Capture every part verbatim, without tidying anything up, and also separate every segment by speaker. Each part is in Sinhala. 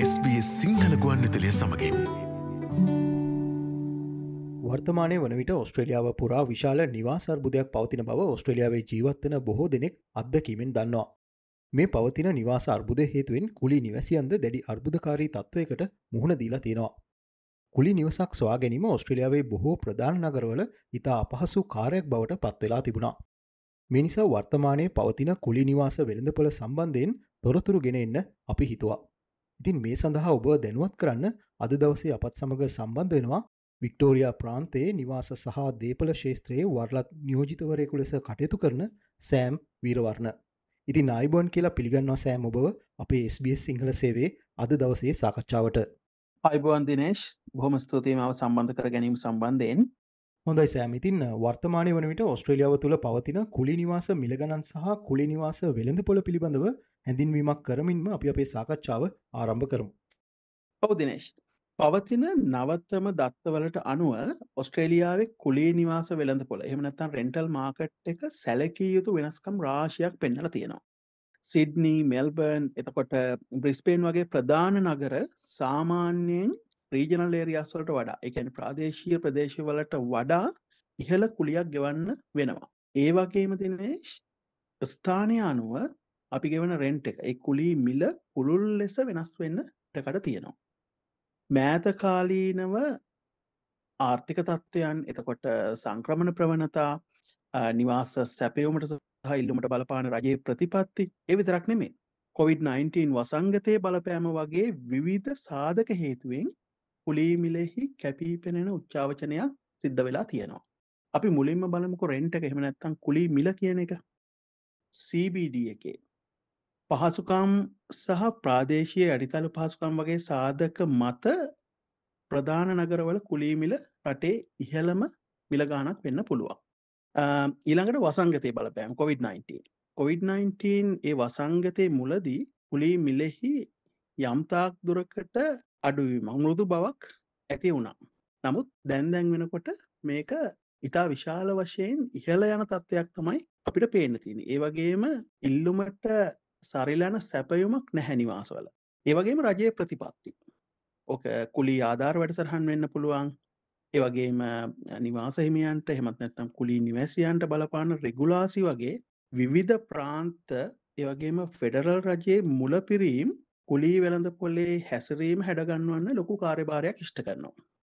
Speaker 1: එස් බී එස් සිංහල ගුවන්විදුලිය සමගින්
Speaker 2: වර්තමානය වන විට ඔස්ට්‍රේලියාව පුරා විශාල නිවාස අර්බුදයක් පවතින බව ඔස්ට්‍රේලියාවේ ජීවත්වන බොහෝ දෙනෙක් අත්දැකීමෙන් දන්නවා. මේ පවතින නිවාස අර්බුද හේතුවෙන් කුලි නිවැසියන්ද දැඩි අර්බුදකාරී තත්ත්වයකට මුහුණ දීලා තියෙනවා. කුලි නිවසක් සොයා ගැනීම ඔස්ට්‍රේලියාවේ බොහෝ ප්‍රධාන නගරවල ඉතා අපහසු කාර්යයක් බවට පත්වෙලා තිබුණා. මේ නිසා වර්තමානයේ පවතින කුලි නිවාස වෙළඳපොළ සම්බන්ධයෙන් තොරතුරු ගෙන එන්න අපි හිතුවා. ඉතින් මේ සඳහා ඔබ දැනුවත් කරන්න අද දවසේ අපත් සමග සම්බන්ධ වෙනවා වික්ටෝරියා ප්‍රාන්තයේ නිවාස සහ දේපල ශේත්‍රයේ වරලත් නියෝජිතවරයෙකු ලෙස කටයුතු කරන සෑම් වීරවර්ණ. ඉතින් ආයිබෝන් කියලා පිළිගන්නවා සෑම් ඔබව අපේ එස් බී එස් සිංහල සේවයේ අද දවසේ සාකච්ඡාවට.
Speaker 3: අයිබෝන් දිනේෂ්, බොහොම ස්තුතියි මාව සම්බන්ධ කර ගැනීම සම්බන්ධයෙන්.
Speaker 2: හොඳයි සෑම්. ඉතින් වර්තමානයේ වන විට ඔස්ට්‍රේලියාව තුළ පවතින කුලි නිවාස මිල ගණන් සහ කුලි නිවාස වෙළඳපොළ පිළිබඳව හැඳින්වීමක් කරමින්ම අපි අපේ සාකච්ඡාව ආරම්භ කරමු.
Speaker 3: ඔව් දිනේෂ්. පවතින නවතම දත්තවලට අනුව ඔස්ට්‍රේලියාවේ කුලී නිවාස වෙළඳපොළ එහෙම නැත්නම් රෙන්ටල් මාකට් එක සැලකිය යුතු වෙනස්කම් රාශියක් පෙන්වලා තියෙනවා. සිඩ්නි, මෙල්බර්න්, එතකොට බ්‍රිස්බේන් වගේ ප්‍රධාන නගර සාමාන්‍යයෙන් රීජනල් ඒරියාස් වලට වඩා, ඒ කියන්නේ ප්‍රාදේශීය ප්‍රදේශවලට වඩා ඉහළ කුලියක් ගෙවන්න වෙනවා. ඒ වගේම දිනේෂ් ස්ථානීය අනුව අපි ගෙවන රෙන්ට් එක, ඒ කුලී මිල පුළුල් ලෙස වෙනස් වෙන්න ඉඩකඩ තියෙනවා. මෑත කාලීනව ආර්ථික තත්ත්වයන්, එතකොට සංක්‍රමණ ප්‍රවණතා, නිවාස සැපයුමට සහ ඉල්ලුමට බලපාන රජයේ ප්‍රතිපත්ති, ඒ විතරක් නෙමෙයි කොවිඩ් නයින්ටීන් වසංගතයේ බලපෑම වගේ විවිධ සාධක හේතුවෙන් කුලී මිලෙහි කැපී පෙනෙන උච්චාවචනයක් සිද්ධ වෙලා තියෙනවා. අපි මුලින්ම බලමුකෝ රෙන්ට් එක, එහෙම නැත්නම් කුලී මිල කියන එක. සී බී ඩී එකේ පහසුකම් සහ ප්‍රාදේශීය යටිතල පහසුකම් වගේ සාධක මත ප්‍රධාන නගරවල කුලී මිල රටේ ඉහළම මිල ගාණක් වෙන්න පුළුවන්. ඊළඟට වසංගතයේ බලපෑම කොවිඩ් නයින්ටීන්. කොවිඩ් නයින්ටීන් ඒ වසංගතයේ මුලදී කුලී මිලෙහි යම් තාක් දුරකට අඩුවීමක්, මෘදු බවක් ඇති වුණා. නමුත් දැන් දැන් වෙනකොට මේක ඉතා විශාල වශයෙන් ඉහළ යන තත්ත්වයක් තමයි අපිට පේන්න තියෙන්නේ. ඒ වගේම ඉල්ලුමට සරිලන සැපයුමක් නැහැ නිවාසවල. ඒ වගේම රජයේ ප්‍රතිපත්ති. ඔක කුලී ආධාර වැඩසටහන් වෙන්න පුළුවන්. ඒ වගේම නිවාස හිමියන්ට, එහෙමත් නැත්නම් කුලී නිවාසියන්ට බලපාන රෙගුලාසි වගේ විවිධ ප්‍රාන්ත, ඒ වගේම ෆෙඩරල් රජයේ මුලපිරීම් කුලී වෙළඳපොලේ හැසිරීම හැඩගන්වන්න ලොකු කාර්යභාරයක් ඉෂ්ට කරනවා.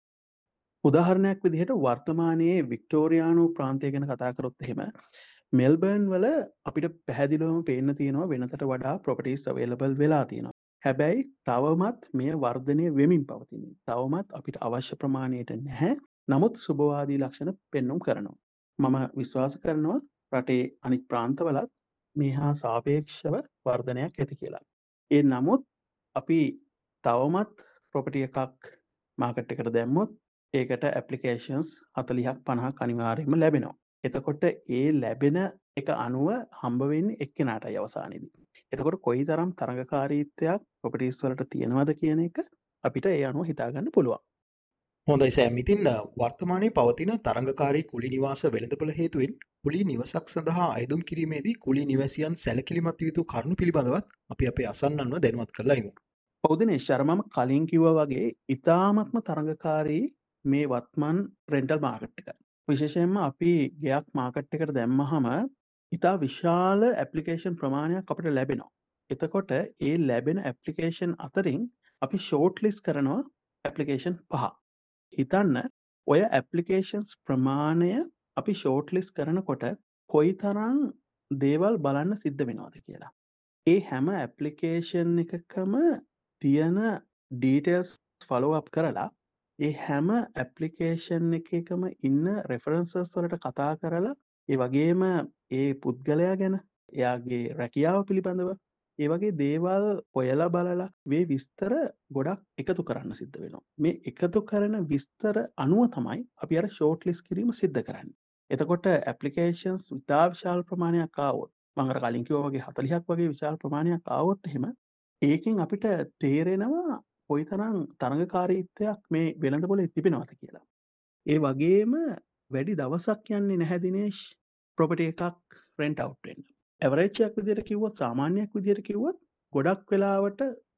Speaker 3: උදාහරණයක් විදිහට වර්තමානයේ වික්ටෝරියානු ප්‍රාන්තය ගැන කතා කරොත් එහෙම මෙල්බර්න් වල අපිට පැහැදිලිවම පේන්න තියෙනවා වෙනතට වඩා ප්‍රොපර්ටිස් අවైలබල් වෙලා තියෙනවා. හැබැයි තවමත් මෙය වර්ධනය වෙමින් පවතිනවා. තවමත් අපිට අවශ්‍ය ප්‍රමාණයට නැහැ. නමුත් සුබවාදී ලක්ෂණ පෙන්වුම් කරනවා. මම විශ්වාස කරනවා රටේ අනිත් ප්‍රාන්තවලත් මේ හා සාපේක්ෂව වර්ධනයක් ඇති කියලා. ඒ නමුත් අපි තවමත් ප්‍රොපර්ටි එකක් මාකට් එකට දැම්මොත් ඒකට ඇප්ලිකේෂන්ස් හතළිහක් පනහක් අනිවාර්යයෙන්ම ලැබෙනවා. එතකොට ඒ ලැබෙන එක අනුව හම්බ වෙන්නේ එක්කෙනාටයි අවසානයේදී. එතකොට කොයිතරම් තරඟකාරීත්වයක් ප්‍රොපර්ටිස් වලට තියෙනවද කියන එක අපිට ඒ අනුව හිතා ගන්න පුළුවන්.
Speaker 2: හොඳයි සෑම්. ඉතින් වර්තමානයේ පවතින තරඟකාරී කුලි නිවාස වෙළඳපොළ හේතුවෙන් කුලි නිවසක් සඳහා අයදුම් කිරීමේදී කුලි නිවැසියන් සැලකිලිමත් විය යුතු කරුණු පිළිබඳවත් අපි අපේ අසන්නන්ව දැනුවත් කරලා ඉමු.
Speaker 3: ඔව් දිනේෂ්, මම කලින් කිව්වා වගේ ඉතාමත්ම තරඟකාරී මේ වත්මන් රෙන්ටල් මාකට් එක. විශේෂයෙන්ම අපි ගෙයක් මාකට් එකට දැම්මහම ඉතා විශාල ඇප්ලිකේෂන් ප්‍රමාණයක් අපිට ලැබෙනවා. එතකොට ඒ ලැබෙන ඇප්ලිකේෂන් අතරින් අපි ෂෝට් ලිස්ට් කරනවා ඇප්ලිකේෂන් පහ. හිතන්න ඔය ඇප්ලිකේෂන්ස් ප්‍රමාණය අපි ෂෝට් ලිස්ට් කරනකොට කොයිතරම් දේවල් බලන්න සිද්ධ වෙනවද කියලා. ඒ හැම ඇප්ලිකේෂන් එකකම තියෙන ඩීටේල්ස් ෆලෝ අප් කරලා ඒ හැම ඇප්ලිකේෂන් එකකම ඉන්න රෙෆරන්සස් වලට කතා කරලා, ඒ වගේම ඒ පුද්ගලයා ගැන, එයාගේ රැකියාව පිළිබඳව ඒ වගේ දේවල් හොයලා බලලා මේ විස්තර ගොඩක් එකතු කරන්න සිද්ධ වෙනවා. මේ එකතු කරන විස්තර අනුව තමයි අපි අර ෂෝට් ලිස්ට් කිරීම සිද්ධ කරන්නේ. එතකොට ඇප්ලිකේෂන්ස් ඉතා විශාල ප්‍රමාණයක් ආවොත්, මම අර කලින් කිව්වා වගේ හතළිහක් වගේ විශාල ප්‍රමාණයක් ආවොත් එහෙම ඒකෙන් අපිට තේරෙනවා කොයිතරම් තරඟකාරීත්වයක් මේ වෙළඳපොලේ තිබෙනවද කියලා. ඒ වගේම වැඩි දවසක් යන්නේ නැහැ දිනේෂ් ප්‍රොපර්ටි එකක් රෙන්ට් අවුට් වෙන්න. ඇවරේජ් එකක් විදිහට කිව්වොත්, සාමාන්‍යයක් විදිහට කිව්වොත් ගොඩක් වෙලාවට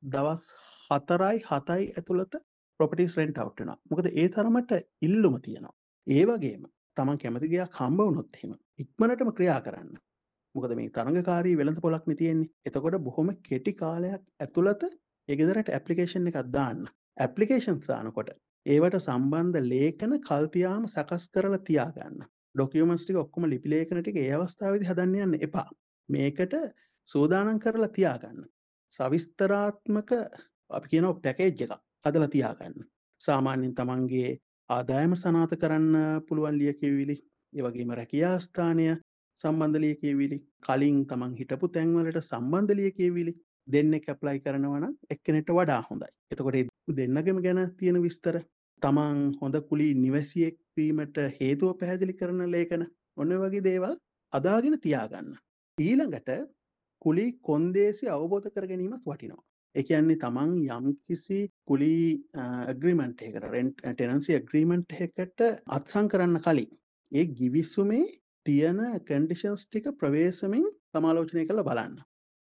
Speaker 3: දවස් හතරයි හතයි ඇතුළත ප්‍රොපර්ටිස් රෙන්ට් අවුට් වෙනවා. මොකද ඒ තරමට ඉල්ලුම තියෙනවා. ඒ වගේම තමන් කැමති ගයක් හම්බ වුණොත් එහෙම ඉක්මනටම ක්‍රියා කරන්න. මොකද මේ තරඟකාරී වෙළඳපොළක් නේ තියෙන්නේ. එතකොට බොහොම කෙටි කාලයක් ඇතුළත ඒ ගෙදරට ඇප්ලිකේෂන් එකක් දාන්න. ඇප්ලිකේෂන්ස් දානකොට ඒවට සම්බන්ධ ලේඛන කල්තියාම සකස් කරලා තියාගන්න. ඩොකියුමන්ට්ස් ටික ඔක්කොම ලිපි ලේඛන ටික ඒ අවස්ථාවේදී හදන්න යන්න එපා. මේකට සූදානම් කරලා තියාගන්න. සවිස්තරාත්මක අපි කියනවා පැකේජ් එකක් හදලා තියාගන්න. සාමාන්‍යයෙන් තමන්ගේ ආදායම සනාථ කරන්න පුළුවන් ලියකියවිලි, ඒ වගේම රැකියා ස්ථානය සම්බන්ධ ලියකියවිලි, කලින් තමන් හිටපු තැන්වලට සම්බන්ධ ලියකියවිලි දෙන්නෙක් ඇප්ලයි කරනවා නම් එක්කෙනෙක්ට වඩා හොඳයි. එතකොට මේ දෙන්නගෙම ගැන තියෙන විස්තර, තමන් හොඳ කුලී නිවැසියෙක් වීමට හේතුව පැහැදිලි කරන ලේඛන, ඔන්න ඔය වගේ දේවල් අදාගෙන තියාගන්න. ඊළඟට කුලී කොන්දේසි අවබෝධ කර ගැනීමත් වටිනවා. ඒ කියන්නේ තමන් යම්කිසි කුලී ඇග්‍රීමන්ට් එකකට, රෙන්ට් ටෙනන්සි ඇග්‍රීමන්ට් එකකට අත්සන් කරන්න කලින් ඒ ගිවිසුමේ තියෙන කන්ඩිෂන්ස් ටික ප්‍රවේශමෙන් සමාලෝචනය කරලා බලන්න.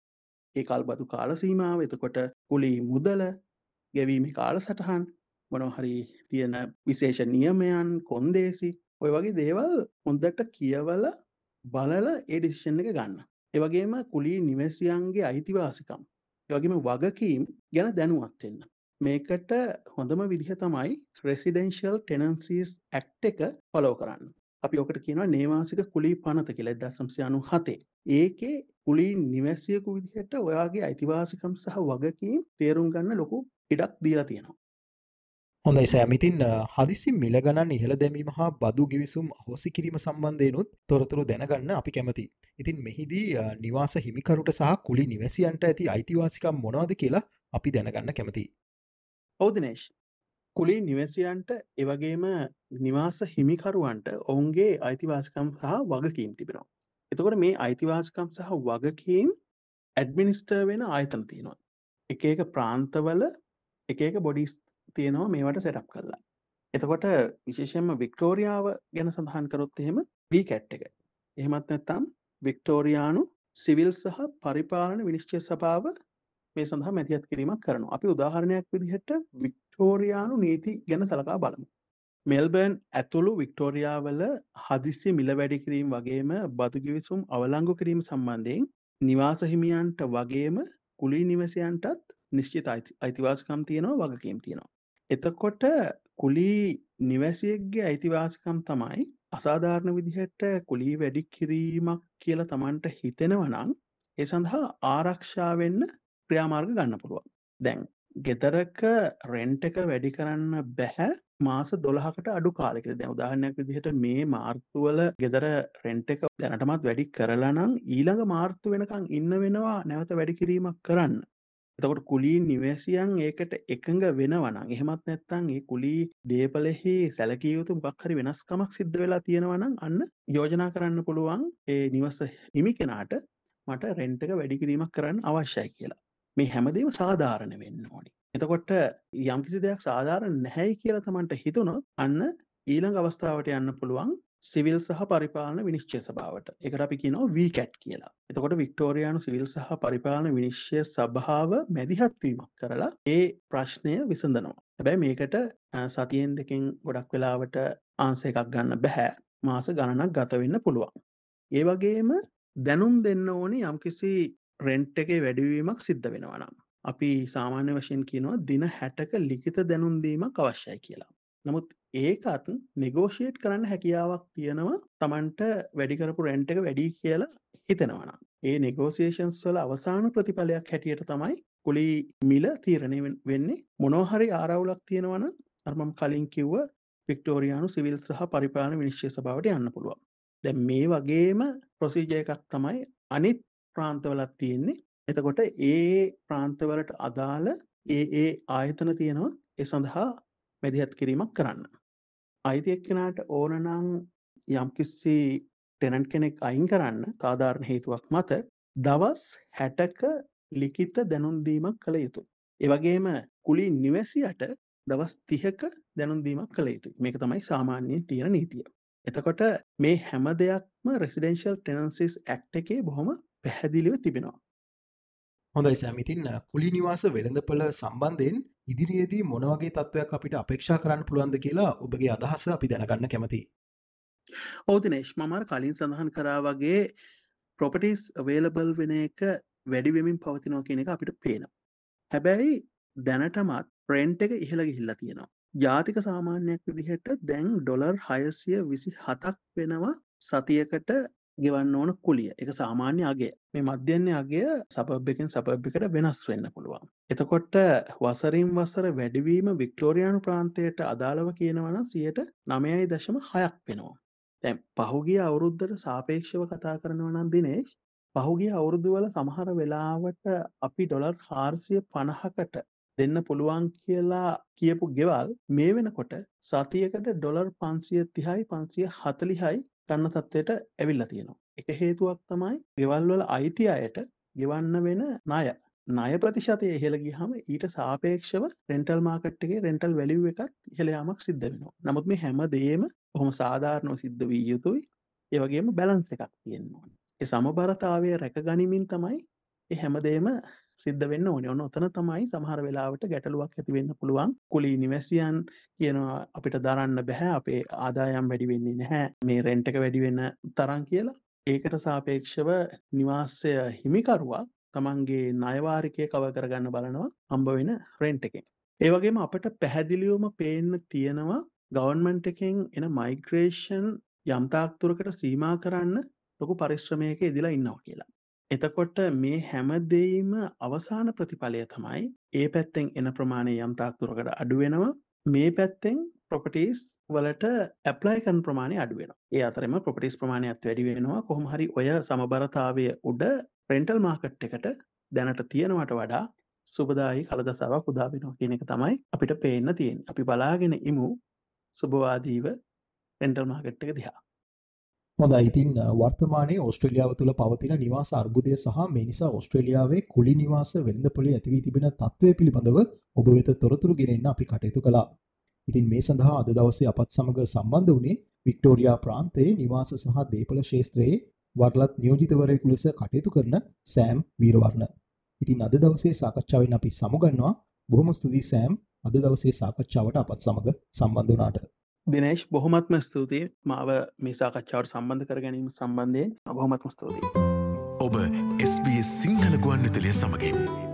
Speaker 3: ඒ කල්බදු කාල සීමාව, එතකොට කුලී මුදල, ගෙවීමේ කාලසටහන්, මොනවා හරි තියෙන විශේෂ නියමයන්, කොන්දේසි, ඔය වගේ දේවල් හොඳට කියවලා බලලා ඒ ඩිසිෂන් එක ගන්න. ඒ වගේම කුලී නිවැසියන්ගේ අයිතිවාසිකම්, ඒ වගේම වගකීම් ගැන දැනුවත් වෙන්න. මේකට හොඳම විදිහ තමයි Residential Tenancies Act එක ෆලෝ කරන්න. අපි ඔකට කියනවා නේවාසික කුලී පනත කියලා එක්දාස් නවසිය අනූහතේ. ඒකේ කුලී නිවැසියෙකු විදිහට ඔයාගේ අයිතිවාසිකම් සහ වගකීම් තේරුම් ගන්න ලොකු ඉඩක් දීලා තියෙනවා.
Speaker 2: හොඳයි සෑම්. ඉතින් හදිසි මිල ගණන් ඉහළ දැමීම හා බදු ගිවිසුම් අහෝසි කිරීම සම්බන්ධයෙන්ුත් තොරතුරු දැනගන්න අපි කැමතියි. ඉතින් මෙහිදී නිවාස හිමිකරුට සහ කුලී නිවැසියන්ට ඇති අයිතිවාසිකම් මොනවද කියලා අපි දැනගන්න කැමතියි.
Speaker 3: ඔව් දිනේෂ්. කුලී නිවැසියන්ට ඒ වගේම නිවාස හිමිකරුවන්ට ඔවුන්ගේ අයිතිවාසිකම් සහ වගකීම් තිබෙනවා. එතකොට මේ අයිතිවාසිකම් සහ වගකීම් ඇඩ්මිනිස්ටර් වෙන ආයතන තියෙනවා. එක එක ප්‍රාන්තවල එක එක බොඩිස් තියෙනවා මේවට සෙටප් කරලා. එතකොට විශේෂයෙන්ම වික්ටෝරියාව ගැන සඳහන් කරොත් එහෙම වී කැට් එක. එහෙමත් නැත්නම් වික්ටෝරියානු සිවිල් සහ පරිපාලන විනිශ්චය සභාව මේ සඳහා මැදිහත් කිරීමක් කරනවා. අපි උදාහරණයක් විදිහට වික්ටෝරියානු නීති ගැන සලකා බලමු. මෙල්බර්න් ඇතුළු වික්ටෝරියාවල හදිසි මිල වැඩි කිරීම වගේම බදු ගිවිසුම් අවලංගු කිරීම සම්බන්ධයෙන් නිවාස හිමියන්ට වගේම කුලී නිවැසියන්ටත් නිශ්චිත අයිතිවාසිකම් තියෙනවා, වගකීම් තියෙනවා. එතකොට කුලී නිවැසියෙක්ගේ අයිතිවාසිකම් තමයි අසාධාරණ විදිහට කුලී වැඩි කිරීමක් කියලා Tamanට හිතෙනවා නම් ඒ සඳහා ආරක්ෂා වෙන්න ක්‍රියාමාර්ග ගන්න පුළුවන්. දැන් ගෙදරක රෙන්ට් එක වැඩි කරන්න බැහැ මාස දොළහකට අඩු කාලයකදී. දැන් උදාහරණයක් විදිහට මේ මාර්තු වල ගෙදර රෙන්ට් එක දැනටමත් වැඩි කරලා නම් ඊළඟ මාර්තු වෙනකන් ඉන්න වෙනවා නැවත වැඩි කිරීමක් කරන්න. එතකොට කුලී නිවැසියන් ඒකට එකඟ වෙනවා නම්, එහෙමත් නැත්නම් ඒ කුලී දේපලෙහි සැලකිය යුතු මොකක් හරි වෙනස්කමක් සිද්ධ වෙලා තියෙනවා නම් අන්න යෝජනා කරන්න පුළුවන් ඒ නිවස හිමි කෙනාට මට රෙන්ට් එක වැඩි කිරීමක් කරන්න අවශ්‍යයි කියලා. මේ හැමදේම සාධාරණ වෙන්න ඕනේ. එතකොට යම්කිසි දෙයක් සාධාරණ නැහැයි කියලා Tamanට හිතුණොත් අන්න ඊළඟ අවස්ථාවට යන්න පුළුවන් සිවිල් සහ පරිපාලන විනිශ්චය සභාවට. ඒකට අපි කියනවා වී කැට් කියලා. එතකොට වික්ටෝරියානු සිවිල් සහ පරිපාලන විනිශ්චය සභාව මැදිහත් වීමක් කරලා ඒ ප්‍රශ්නය විසඳනවා. හැබැයි මේකට සතියෙන් දෙකෙන් ගොඩක් වෙලාවට ආන්සර් එකක් ගන්න බෑ. මාස ගණනක් ගත වෙන්න පුළුවන්. ඒ වගේම දැනුම් දෙන්න ඕනේ යම්කිසි රෙන්ට් එකේ වැඩිවීමක් සිද්ධ වෙනවා නම්. අපි සාමාන්‍ය වශයෙන් කියනවා දින හැටක ලිඛිත දැනුම් දීමක් අවශ්‍යයි කියලා. නමුත් ඒකත් නෙගෝෂියේට් කරන්න හැකියාවක් තියෙනවා Tamanට වැඩි කරපු රෙන්ට් එක වැඩි කියලා හිතෙනවා නම්. ඒ නෙගෝසියේෂන්ස් වල අවසාන ප්‍රතිඵලයක් හැටියට තමයි කුලී මිල තීරණය වෙන්නේ. මොනවා හරි ආරවුලක් තියෙනවා නම් අර මම කලින් කිව්ව වික්ටෝරියානු සිවිල් සහ පරිපාලන විනිශ්චය සභාවට යන්න පුළුවන්. දැන් මේ වගේම ප්‍රොසීජර් එකක් තමයි අනිත් ප්‍රාන්තවලත් තියෙන්නේ. එතකොට ඒ ප්‍රාන්තවලට අදාළ ඒ ඒ ආයතන තියෙනවා ඒ සඳහා මැදිහත් කිරීමක් කරන්න. අයිති එක්කෙනාට ඕන නම් යම්කිසි ටෙනන්ට් කෙනෙක් අයින් කරන්න සාධාරණ හේතුවක් මත දවස් හැටක ලිඛිත දැනුම් දීමක් කළ යුතුයි. ඒ වගේම කුලී නිවැසියට දවස් තිහක දැනුම් දීමක් කළ යුතුයි. මේක තමයි සාමාන්‍යයෙන් තියෙන නීතිය. එතකොට මේ හැම දෙයක්ම Residential Tenancies Act එකේ බොහොම පැහැදිලිව තිබෙනවා.
Speaker 2: හොඳයි සෑම්, ඉතින් කුලි නිවාස වෙළඳපොළ සම්බන්ධයෙන් ඉදිරියේදී මොන වගේ තත්ත්වයක් අපිට අපේක්ෂා කරන්න පුළුවන්ද කියලා ඔබගේ අදහස අපි දැනගන්න කැමතියි.
Speaker 3: ඔව් දිනේෂ්, මම අර කලින් සඳහන් කරා වගේ ප්‍රොපර්ටිස් අවේලබල් වෙන එක වැඩි වෙමින් පවතිනවා කියන එක අපිට පේනවා. හැබැයි දැනටමත් රෙන්ට් එක ඉහළ ගිහිල්ලා තියෙනවා. ජාතික සාමාන්‍යයක් විදිහට දැන් ඩොලර් හයසිය විසිහතක් වෙනවා සතියකට ගෙවන්න ඕන කුලිය. ඒක සාමාන්‍ය අගය. මේ මධ්‍යම අගය සබබ් එකෙන් සබබ් එකට වෙනස් වෙන්න පුළුවන්. එතකොට වසරින් වසර වැඩිවීම වික්ටෝරියානු ප්‍රාන්තයට අදාළව කියනවා නම් සියයට නවයයි දශම හයක් වෙනවා. දැන් පහුගිය අවුරුද්දට සාපේක්ෂව කතා කරනවා නම් දිනේෂ්, පහුගිය අවුරුදු වල සමහර වෙලාවට අපි ඩොලර් හාරසිය පනහකට දෙන්න පුළුවන් කියලා කියපු ගෙවල් මේ වෙනකොට සතියකට ඩොලර් පන්සිය තිහයි පන්සිය හතලිහයි ගන්න තත්ත්වයට ඇවිල්ලා තියෙනවා. එක හේතුවක් තමයි ගෙවල් වල අයිති අයට ගෙවන්න වෙන ණය. ණය ප්‍රතිශතය ඉහළ ගියහම ඊට සාපේක්ෂව රෙන්ටල් මාකට් එකේ රෙන්ටල් වැලියු එකත් ඉහළ යාමක් සිද්ධ වෙනවා. නමුත් මේ හැම දෙයක්ම බොහොම සාධාරණව සිද්ධ විය යුතුයි. ඒ වගේම බැලන්ස් එකක් තියෙන්න ඕනේ. ඒ සමබරතාවය රැක ගනිමින් තමයි මේ හැම දෙයක්ම සිද්ධ වෙන්න ඕනේ. ඔන්න ඔතන තමයි සමහර වෙලාවට ගැටලුවක් ඇති වෙන්න පුළුවන්. කුලී නිවැසියන් කියනවා අපිට දරන්න බෑ, අපේ ආදායම් වැඩි වෙන්නේ නැහැ, මේ රෙන්ට් එක වැඩි වෙන තරම් කියලා. ඒකට සාපේක්ෂව නිවාසය හිමිකරුවා තමන්ගේ ණයවාරිකය කවර් කරගන්න බලනවා හම්බ වෙන රෙන්ට් එකෙන්. ඒ වගේම අපිට පැහැදිලිවම පේන්න තියෙනවා ගවර්න්මන්ට් එකෙන් එන මයිග්‍රේෂන් යම් තාක් දුරකට සීමා කරන්න ලොකු පරිශ්‍රමයක යෙදලා ඉන්නවා කියලා. එතකොට මේ හැම දෙයක්ම අවසාන ප්‍රතිඵලය තමයි ඒ පැත්තෙන් එන ප්‍රමාණය යම් තාක් දුරකට අඩු වෙනවා, මේ පැත්තෙන් ප්‍රොපර්ටිස් වලට ඇප්ලයි කරන ප්‍රමාණය අඩු වෙනවා. ඒ අතරෙම ප්‍රොපර්ටිස් ප්‍රමාණයත් වැඩි වෙනවා. කොහොම හරි ඔය සමබරතාවය උඩ රෙන්ටල් මාකට් එකට දැනට තියෙනවට වඩා සුබදායි කලදසාවක් උදා වෙනවා කියන එක තමයි අපිට පේන්න තියෙන්නේ. අපි බලාගෙන ඉමු සුබවාදීව රෙන්ටල් මාකට් එක දිහා.
Speaker 2: හොඳයි, ඉතින් වර්තමානයේ ඕස්ට්‍රේලියාව තුළ පවතින නිවාස අර්බුදය සහ මේ නිසා ඕස්ට්‍රේලියාවේ කුලි නිවාස වෙළඳපොලේ ඇති වී තිබෙන තත්ත්වය පිළිබඳව ඔබ වෙත තොරතුරු ගෙනෙන්න අපි කටයුතු කළා. ඉතින් මේ සඳහා අද දවසේ අපත් සමග සම්බන්ධ වුණේ වික්ටෝරියා ප්‍රාන්තයේ නිවාස සහ දේපොළ ක්ෂේත්‍රයේ වර්ලත් නියෝජිතවරයෙකු ලෙස කටයුතු කරන සෑම් වීරවර්ණ. ඉතින් අද දවසේ සාකච්ඡාවෙන් අපි සමුගන්නවා. බොහොම ස්තුතියි සෑම්, අද දවසේ සාකච්ඡාවට අපත් සමග සම්බන්ධ වුණාට.
Speaker 3: දිනේෂ්, බොහොමත්ම ස්තුතියි මාව මේ සාකච්ඡාවට සම්බන්ධ කර ගැනීම සම්බන්ධයෙන්. බොහොමත්ම ස්තුතියි.
Speaker 1: ඔබ එස් බී එස් සිංහල ගුවන්විදුලිය සමගින්